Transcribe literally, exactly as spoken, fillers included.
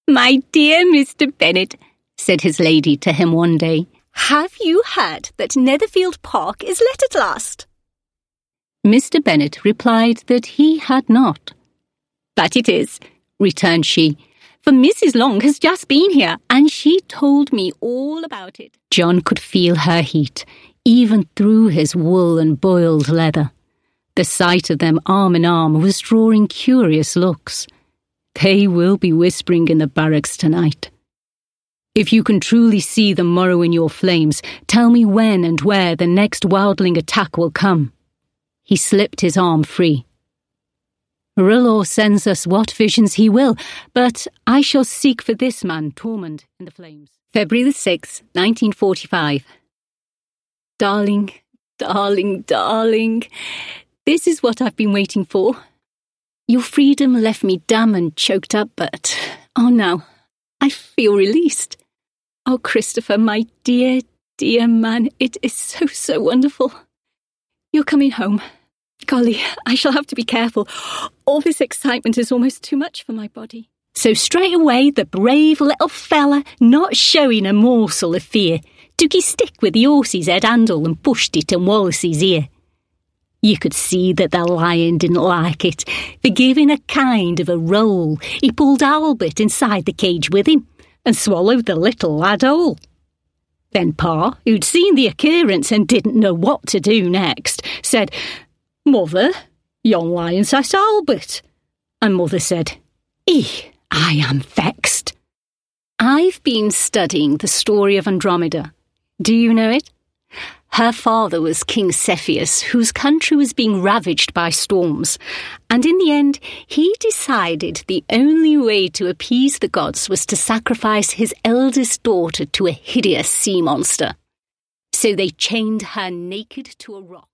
"My dear Mister Bennet," said his lady to him one day, "have you heard that Netherfield Park is let at last?" Mister Bennet replied that he had not. "But it is," returned she, "for Missus Long has just been here, and she told me all about it." John could feel her heat, even through his wool and boiled leather. The sight of them arm in arm was drawing curious looks. They will be whispering in the barracks tonight. "If you can truly see the morrow in your flames, tell me when and where the next wildling attack will come." He slipped his arm free. "R'hllor sends us what visions he will, but I shall seek for this man, Tormund, in the flames." February the sixth, nineteen forty-five. Darling, darling, darling, this is what I've been waiting for. Your freedom left me dumb and choked up, but, oh now, I feel released. Oh, Christopher, my dear, dear man, it is so, so wonderful. You're coming home. Golly, I shall have to be careful. All this excitement is almost too much for my body. So straight away, the brave little fella, not showing a morsel of fear, took his stick with the horse's head handle and pushed it in Wallace's ear. You could see that the lion didn't like it, for giving a kind of a roll, he pulled Albert inside the cage with him and swallowed the little lad whole. Then Pa, who'd seen the occurrence and didn't know what to do next, said, "Mother, yon lion's at Albert." And Mother said, "Eh, I am vexed." I've been studying the story of Andromeda. Do you know it? Her father was King Cepheus, whose country was being ravaged by storms, and in the end he decided the only way to appease the gods was to sacrifice his eldest daughter to a hideous sea monster. So they chained her naked to a rock.